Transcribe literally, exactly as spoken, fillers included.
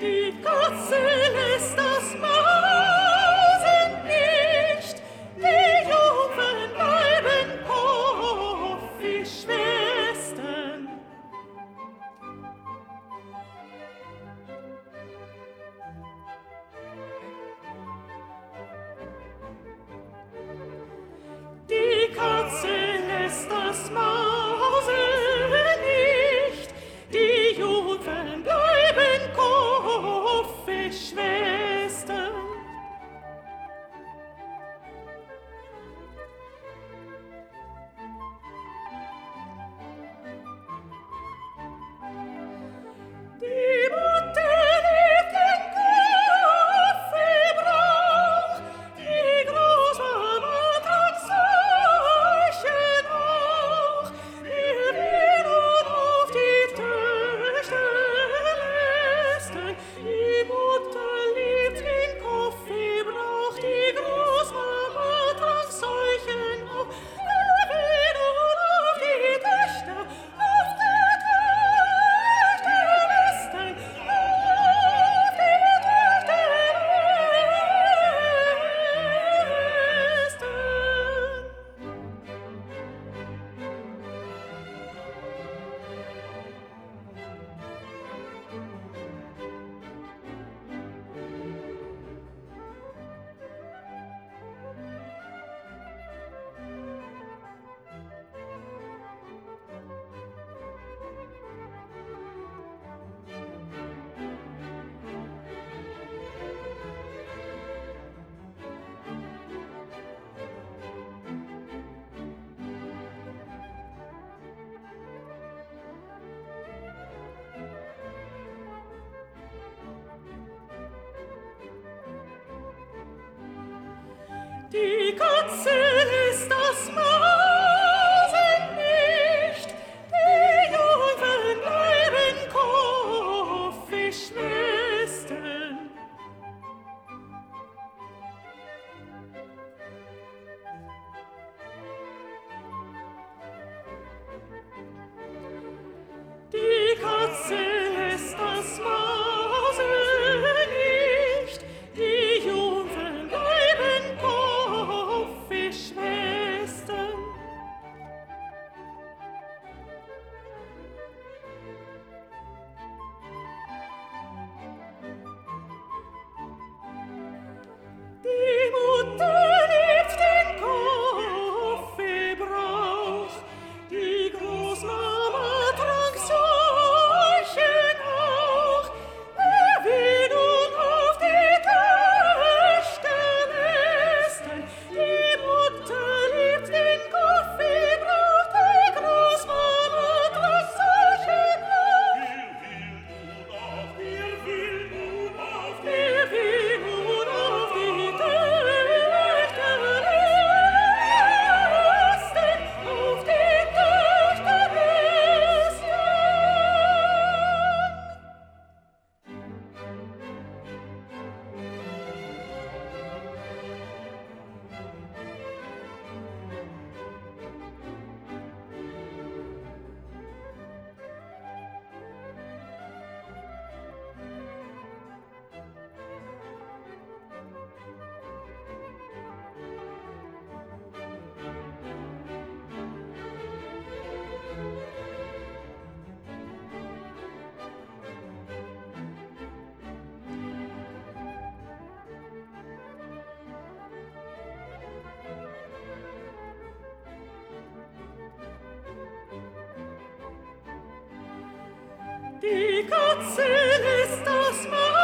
Die Katze lässt das Mausen nicht, die Jungen bleiben Hoffi-Schwestern. Die Katze lässt das Mausen nicht, die Jungen bleiben Hoffi-Schwestern. Die Mutter liebt den Kaffeebrauch, die Großmama trank solchen auch. Wir werden auf die Töchter lästern, die Mutter liebt den Kaffeebrauch, die Großmama trank solchen auch. Wir werden auf die Töchter, auf die Töchter lästern, auf die Töchter lästern. Die Katze lässt das Mausen nicht, die Jungen bleiben Hoffi-Schwestern. Die Katze lässt das Mausen nicht, die Jungen bleiben Hoffi-Schwestern. Die Mutter liebt den Kaffeebrauch, die Großmama trank solchen auch. Wer will nun auf die Töchter lästern? Die Mutter liebt den Kaffeebrauch, die Großmama trank solchen auch. Wer will nun auf die Wer will nun auf die Töchter lästern, auf die Töchter lästern? Die Katze lässt das Maul